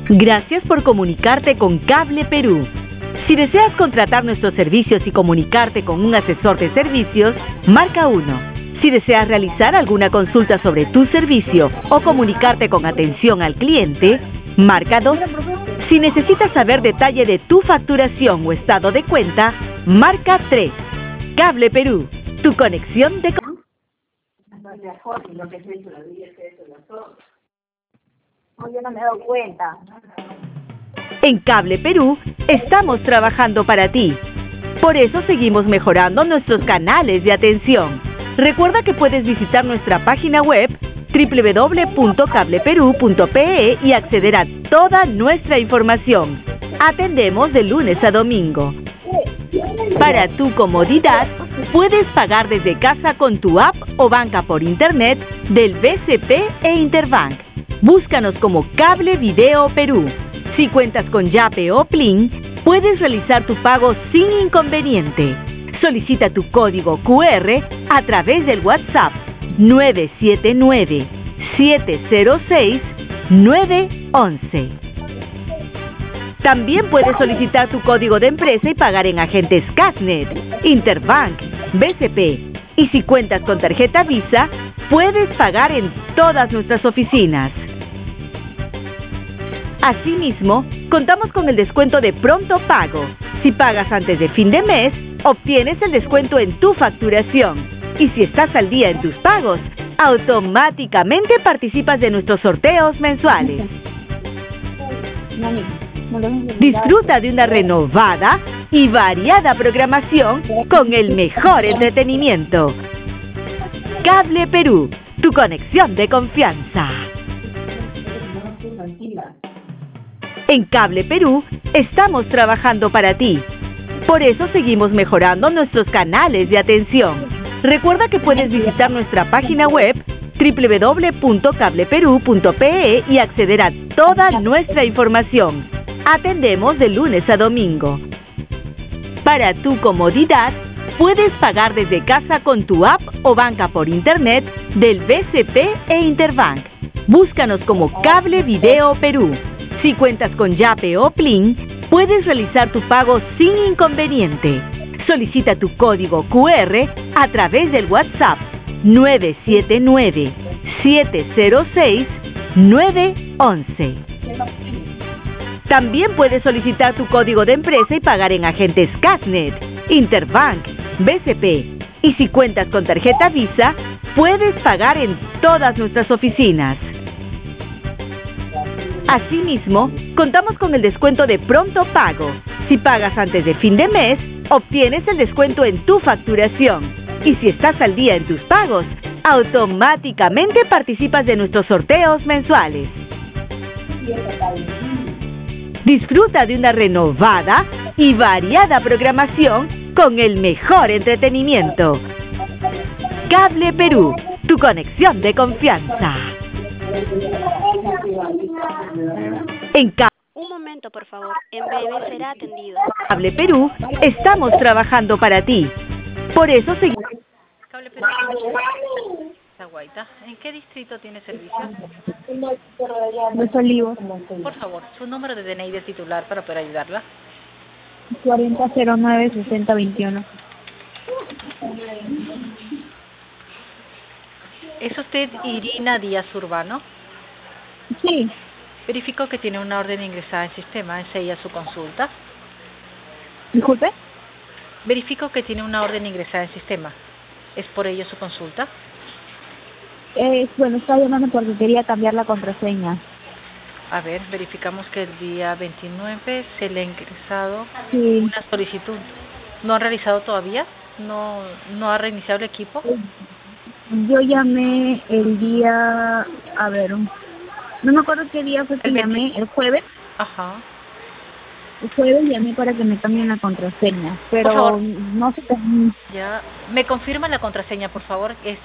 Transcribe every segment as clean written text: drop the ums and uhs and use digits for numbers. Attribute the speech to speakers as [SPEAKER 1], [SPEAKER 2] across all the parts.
[SPEAKER 1] Gracias por comunicarte con Cable Perú. Si deseas contratar nuestros servicios y comunicarte con un asesor de servicios, marca 1. Si deseas realizar alguna consulta sobre tu servicio o comunicarte con atención al cliente, marca 2. Si necesitas saber detalle de tu facturación o estado de cuenta, marca 3. Cable Perú, tu conexión de...
[SPEAKER 2] Yo no me he dado cuenta.
[SPEAKER 1] En Cable Perú estamos trabajando para ti. Por eso seguimos mejorando nuestros canales de atención. Recuerda que puedes visitar nuestra página web www.cableperú.pe y acceder a toda nuestra información. Atendemos de lunes a domingo. Para tu comodidad, puedes pagar desde casa con tu app o banca por internet del BCP e Interbank. Búscanos como Cable Video Perú. Si cuentas con Yape o Plin, puedes realizar tu pago sin inconveniente. Solicita tu código QR a través del WhatsApp 979-706-911. También puedes solicitar tu código de empresa y pagar en agentes Casnet, Interbank, BCP. Y si cuentas con tarjeta Visa, puedes pagar en todas nuestras oficinas. Asimismo, contamos con el descuento de pronto pago. Si pagas antes de fin de mes, obtienes el descuento en tu facturación. Y si estás al día en tus pagos, automáticamente participas de nuestros sorteos mensuales. Disfruta de una renovada y variada programación con el mejor entretenimiento. Cable Perú, tu conexión de confianza. En Cable Perú estamos trabajando para ti. Por eso seguimos mejorando nuestros canales de atención. Recuerda que puedes visitar nuestra página web www.cableperú.pe y acceder a toda nuestra información. Atendemos de lunes a domingo. Para tu comodidad, puedes pagar desde casa con tu app o banca por internet del BCP e Interbank. Búscanos como Cable Video Perú. Si cuentas con Yape o Plin, puedes realizar tu pago sin inconveniente. Solicita tu código QR a través del WhatsApp 979-706-911. También puedes solicitar tu código de empresa y pagar en agentes Casnet, Interbank, BCP. Y si cuentas con tarjeta Visa, puedes pagar en todas nuestras oficinas. Asimismo, contamos con el descuento de pronto pago. Si pagas antes de fin de mes, obtienes el descuento en tu facturación. Y si estás al día en tus pagos, automáticamente participas de nuestros sorteos mensuales. Disfruta de una renovada y variada programación con el mejor entretenimiento. Cable Perú, tu conexión de confianza.
[SPEAKER 3] Un momento, por favor. En breve será atendido.
[SPEAKER 1] Cable Perú, estamos trabajando para ti. Por eso seguimos.
[SPEAKER 4] Cable Perú. Zaguaita. ¿En qué distrito tiene servicio?
[SPEAKER 2] Los Olivos.
[SPEAKER 4] Por favor, su número de DNI de titular para poder ayudarla.
[SPEAKER 2] 4009-6021.
[SPEAKER 4] ¿Es usted Irina Díaz Urbano?
[SPEAKER 2] Sí.
[SPEAKER 4] Verifico que tiene una orden ingresada en sistema. ¿Es ella su consulta?
[SPEAKER 2] Disculpe.
[SPEAKER 4] Verifico que tiene una orden ingresada en sistema. ¿Es por ello su consulta?
[SPEAKER 2] Bueno, estaba llamando porque quería cambiar la contraseña.
[SPEAKER 4] A ver, verificamos que el día 29 se le ha ingresado
[SPEAKER 2] Sí.
[SPEAKER 4] una solicitud. ¿No han realizado todavía? ¿No ha reiniciado el equipo?
[SPEAKER 2] Yo llamé el día, a ver, no me acuerdo qué día fue que llamé, el jueves.
[SPEAKER 4] Ajá.
[SPEAKER 2] El jueves llamé para que me cambien la contraseña,
[SPEAKER 4] Por
[SPEAKER 2] pero
[SPEAKER 4] favor.
[SPEAKER 2] no sé.
[SPEAKER 4] Ya. ¿Me confirma la contraseña, por favor? Es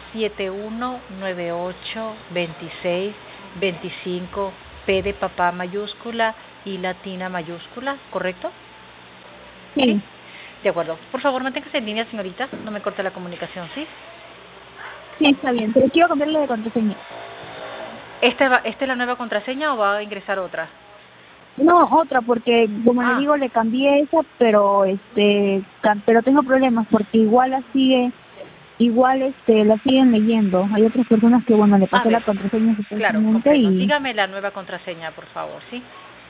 [SPEAKER 4] 71982625 P de papá mayúscula y latina mayúscula, ¿correcto?
[SPEAKER 2] Sí.
[SPEAKER 4] De acuerdo. Por favor, manténgase en línea, señorita. No me corte la comunicación, ¿sí?
[SPEAKER 2] Sí, está bien, pero quiero cambiarle de contraseña.
[SPEAKER 4] ¿Esta es la nueva contraseña o va a ingresar otra?
[SPEAKER 2] No, otra, porque como le digo, le cambié esa, pero pero tengo problemas porque igual la siguen leyendo. Hay otras personas que, bueno, le pasé la contraseña
[SPEAKER 4] Claro,
[SPEAKER 2] supuestamente
[SPEAKER 4] comprendo.
[SPEAKER 2] y
[SPEAKER 4] Dígame la nueva contraseña, por favor, ¿sí?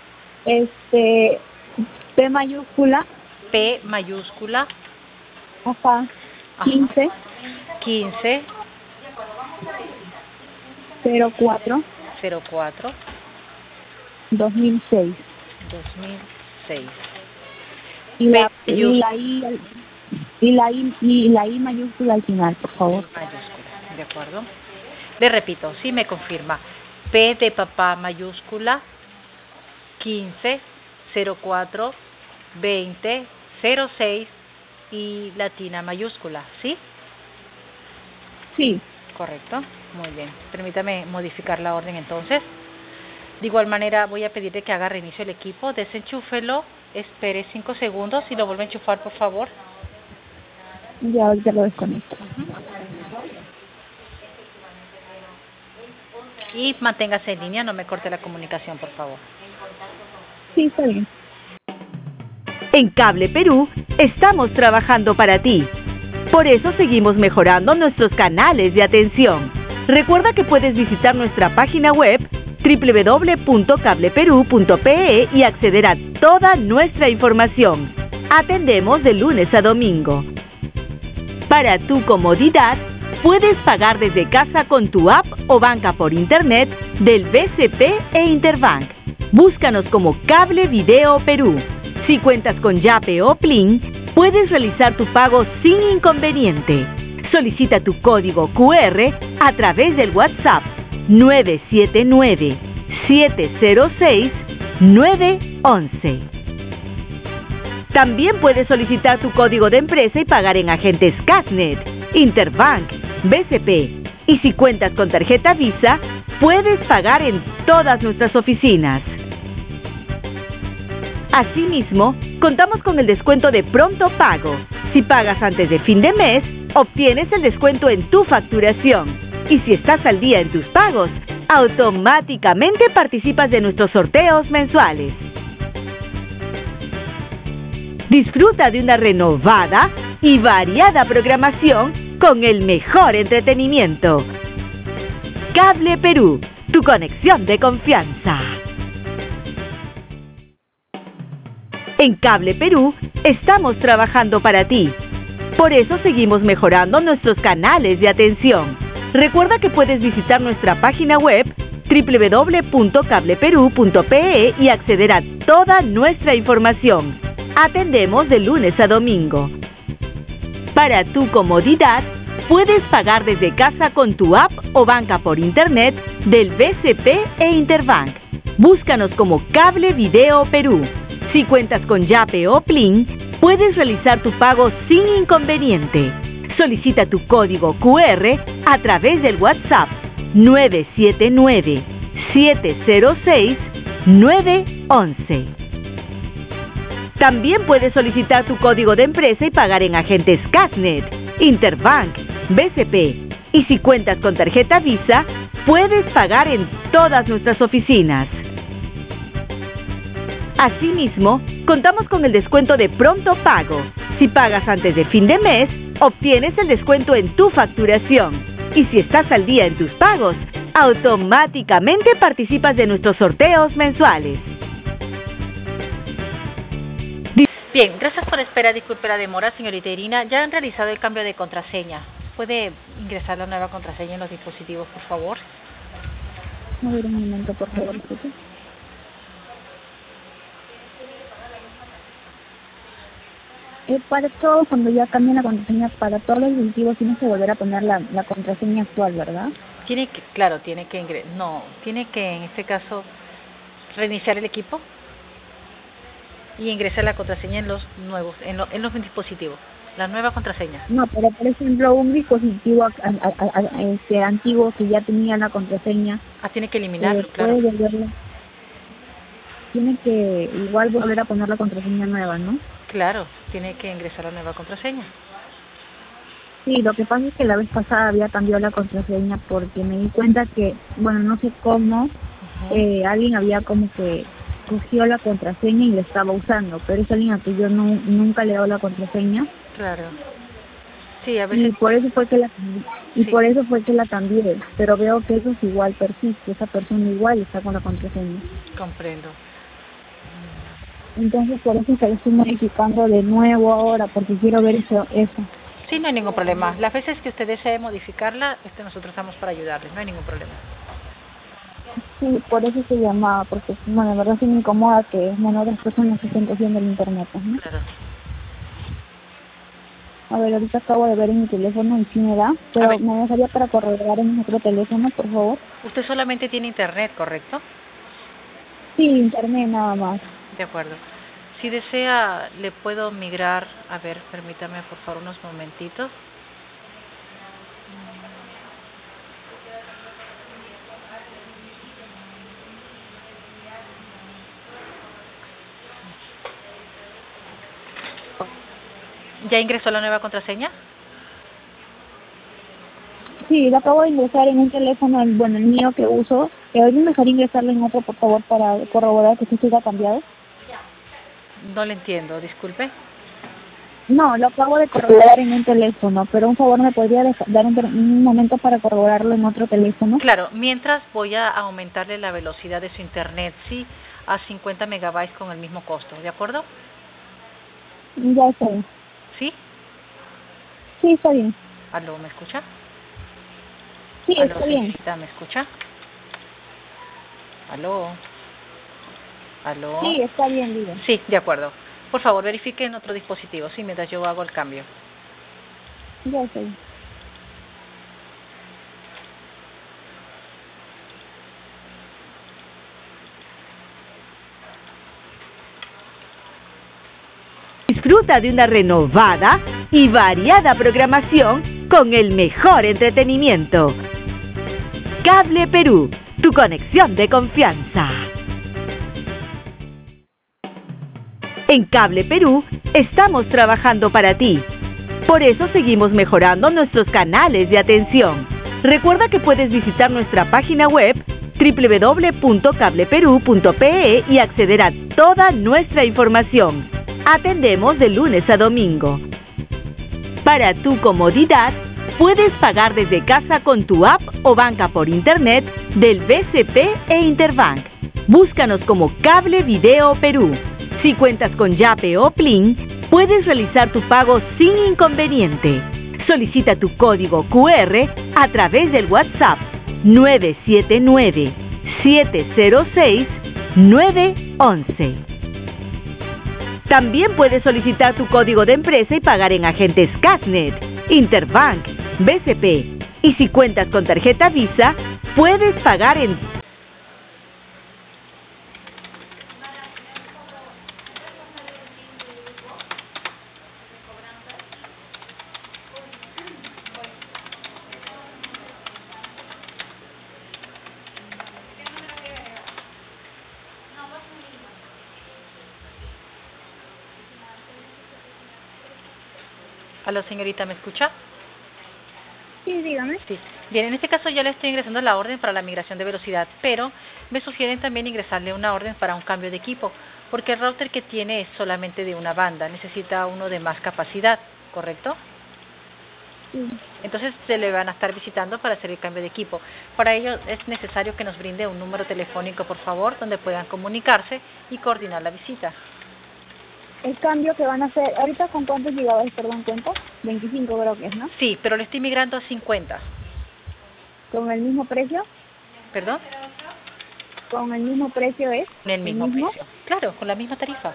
[SPEAKER 2] P mayúscula,
[SPEAKER 4] P mayúscula,
[SPEAKER 2] ajá, 15
[SPEAKER 4] 15
[SPEAKER 2] 04
[SPEAKER 4] 04
[SPEAKER 2] 2006
[SPEAKER 4] 2006.
[SPEAKER 2] y la I mayúscula al final, por favor.
[SPEAKER 4] Mayúscula, de acuerdo. Le repito, sí me confirma. P de papá mayúscula, 15 04 20 06 y latina mayúscula, ¿sí?
[SPEAKER 2] Sí.
[SPEAKER 4] Correcto, muy bien. Permítame modificar la orden entonces. De igual manera voy a pedirle que haga reinicio el equipo, desenchúfelo, espere 5 segundos y lo vuelve a enchufar, por favor.
[SPEAKER 2] Ya, ahorita lo desconecto.
[SPEAKER 4] Y manténgase en línea, no me corte la comunicación, por favor.
[SPEAKER 2] Sí, está bien.
[SPEAKER 1] En Cable Perú estamos trabajando para ti. Por eso seguimos mejorando nuestros canales de atención. Recuerda que puedes visitar nuestra página web www.cableperú.pe y acceder a toda nuestra información. Atendemos de lunes a domingo. Para tu comodidad, puedes pagar desde casa con tu app o banca por internet del BCP e Interbank. Búscanos como Cable Video Perú. Si cuentas con Yape o Plin, puedes realizar tu pago sin inconveniente. Solicita tu código QR a través del WhatsApp 979-706-911. También puedes solicitar tu código de empresa y pagar en agentes Casnet, Interbank, BCP. Y si cuentas con tarjeta Visa, puedes pagar en todas nuestras oficinas. Asimismo, contamos con el descuento de pronto pago. Si pagas antes de fin de mes, obtienes el descuento en tu facturación. Y si estás al día en tus pagos, automáticamente participas de nuestros sorteos mensuales. Disfruta de una renovada y variada programación con el mejor entretenimiento. Cable Perú, tu conexión de confianza. En Cable Perú estamos trabajando para ti. Por eso seguimos mejorando nuestros canales de atención. Recuerda que puedes visitar nuestra página web www.cableperú.pe y acceder a toda nuestra información. Atendemos de lunes a domingo. Para tu comodidad, puedes pagar desde casa con tu app o banca por internet del BCP e Interbank. Búscanos como Cable Video Perú. Si cuentas con Yape o Plin, puedes realizar tu pago sin inconveniente. Solicita tu código QR a través del WhatsApp 979-706-911. También puedes solicitar tu código de empresa y pagar en agentes Casnet, Interbank, BCP. Y si cuentas con tarjeta Visa, puedes pagar en todas nuestras oficinas. Asimismo, contamos con el descuento de pronto pago. Si pagas antes de fin de mes, obtienes el descuento en tu facturación. Y si estás al día en tus pagos, automáticamente participas de nuestros sorteos mensuales.
[SPEAKER 4] Bien, gracias por la espera. Disculpe la demora, señorita Irina. Ya han realizado el cambio de contraseña. ¿Puede ingresar la nueva contraseña en los dispositivos, por favor?
[SPEAKER 2] A ver, un momento, por favor. Para todos, cuando ya cambien la contraseña, para todos los dispositivos tienes que volver a poner la contraseña actual, ¿verdad?
[SPEAKER 4] Tiene que en este caso reiniciar el equipo y ingresar la contraseña en los nuevos, en los dispositivos, la nueva contraseña.
[SPEAKER 2] No, pero por ejemplo, un dispositivo antiguo que ya tenía la contraseña.
[SPEAKER 4] Tiene que eliminarlo, claro.
[SPEAKER 2] Tiene que igual volver a poner la contraseña nueva, ¿no?
[SPEAKER 4] Claro, tiene que ingresar la nueva contraseña.
[SPEAKER 2] Sí, lo que pasa es que la vez pasada había cambiado la contraseña porque me di cuenta que, bueno, no sé cómo, alguien había como que cogió la contraseña y la estaba usando, pero esa línea que yo nunca le he dado la contraseña.
[SPEAKER 4] Claro. Sí, a veces...
[SPEAKER 2] Y por eso fue que la cambié, pero veo que eso es igual persiste, esa persona igual está con la contraseña.
[SPEAKER 4] Comprendo.
[SPEAKER 2] Entonces por eso es que lo estoy modificando de nuevo ahora, porque quiero ver eso.
[SPEAKER 4] Sí, no hay ningún problema. Las veces que usted desee modificarla, nosotros estamos para ayudarles, no hay ningún problema.
[SPEAKER 2] Sí, por eso se llamaba, porque bueno, de verdad sí me incomoda que otras personas se estén cogiendo el internet, ¿no?
[SPEAKER 4] Claro.
[SPEAKER 2] A ver, ahorita acabo de ver en mi teléfono y sí me da, pero me dejaría para corroborar en otro teléfono, por favor.
[SPEAKER 4] Usted solamente tiene internet, ¿correcto?
[SPEAKER 2] Sí, internet nada más.
[SPEAKER 4] De acuerdo. Si desea, le puedo migrar. A ver, permítame por favor unos momentitos. ¿Ya ingresó la nueva contraseña?
[SPEAKER 2] Sí, la acabo de ingresar en un teléfono, el mío que uso. ¿Hoy me dejaría ingresarlo en otro, por favor, para corroborar que esto ha cambiado?
[SPEAKER 4] No le entiendo, disculpe.
[SPEAKER 2] No, lo acabo de corroborar en un teléfono, pero un favor, ¿me podría dar un momento para corroborarlo en otro teléfono?
[SPEAKER 4] Claro, mientras voy a aumentarle la velocidad de su internet, sí, a 50 megabytes con el mismo costo, ¿de acuerdo?
[SPEAKER 2] Ya está bien.
[SPEAKER 4] ¿Sí?
[SPEAKER 2] Sí, está bien.
[SPEAKER 4] ¿Aló, me escucha?
[SPEAKER 2] Sí,
[SPEAKER 4] ¿Aló,
[SPEAKER 2] está bien.
[SPEAKER 4] señorita, me escucha? ¿Aló? ¿Aló?
[SPEAKER 2] Sí, está bien, digo.
[SPEAKER 4] Sí, de acuerdo. Por favor, verifique en otro dispositivo, sí, mientras yo hago el cambio.
[SPEAKER 2] Ya está bien.
[SPEAKER 1] Disfruta de una renovada y variada programación con el mejor entretenimiento. Cable Perú, tu conexión de confianza. En Cable Perú estamos trabajando para ti. Por eso seguimos mejorando nuestros canales de atención. Recuerda que puedes visitar nuestra página web www.cableperú.pe y acceder a toda nuestra información. Atendemos de lunes a domingo. Para tu comodidad, puedes pagar desde casa con tu app o banca por internet del BCP e Interbank. Búscanos como Cable Video Perú. Si cuentas con Yape o Plin, puedes realizar tu pago sin inconveniente. Solicita tu código QR a través del WhatsApp 979-706-911. También puedes solicitar tu código de empresa y pagar en agentes Casnet, Interbank, BCP. Y si cuentas con tarjeta Visa, puedes pagar en...
[SPEAKER 4] Aló, señorita, ¿me escucha?
[SPEAKER 2] Sí, dígame.
[SPEAKER 4] Sí. Bien, en este caso ya le estoy ingresando la orden para la migración de velocidad, pero me sugieren también ingresarle una orden para un cambio de equipo, porque el router que tiene es solamente de una banda, necesita uno de más capacidad, ¿correcto?
[SPEAKER 2] Sí.
[SPEAKER 4] Entonces se le van a estar visitando para hacer el cambio de equipo. Para ello es necesario que nos brinde un número telefónico, por favor, donde puedan comunicarse y coordinar la visita.
[SPEAKER 2] El cambio que van a hacer, ¿ahorita con cuántos gigabytes, perdón, cuenta? 25 creo que es, ¿no?
[SPEAKER 4] Sí, pero le estoy migrando a 50.
[SPEAKER 2] ¿Con el mismo precio?
[SPEAKER 4] ¿Perdón?
[SPEAKER 2] ¿Con el mismo precio es?
[SPEAKER 4] En el mismo precio. Claro, con la misma tarifa.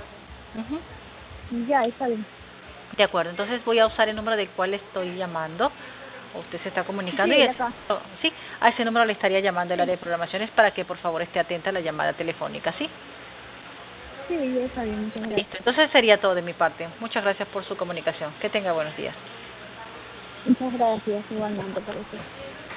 [SPEAKER 2] Ya, está bien.
[SPEAKER 4] De acuerdo, entonces voy a usar el número del cual estoy llamando. Usted se está comunicando
[SPEAKER 2] Sí,
[SPEAKER 4] y
[SPEAKER 2] acá.
[SPEAKER 4] sí, a ese número le estaría llamando el área de programaciones para que por favor esté atenta a la llamada telefónica, ¿sí?
[SPEAKER 2] Sí, ya está bien, muchas gracias.
[SPEAKER 4] Listo, entonces sería todo de mi parte. Muchas gracias por su comunicación. Que tenga buenos días.
[SPEAKER 2] Muchas gracias, igualmente, por eso.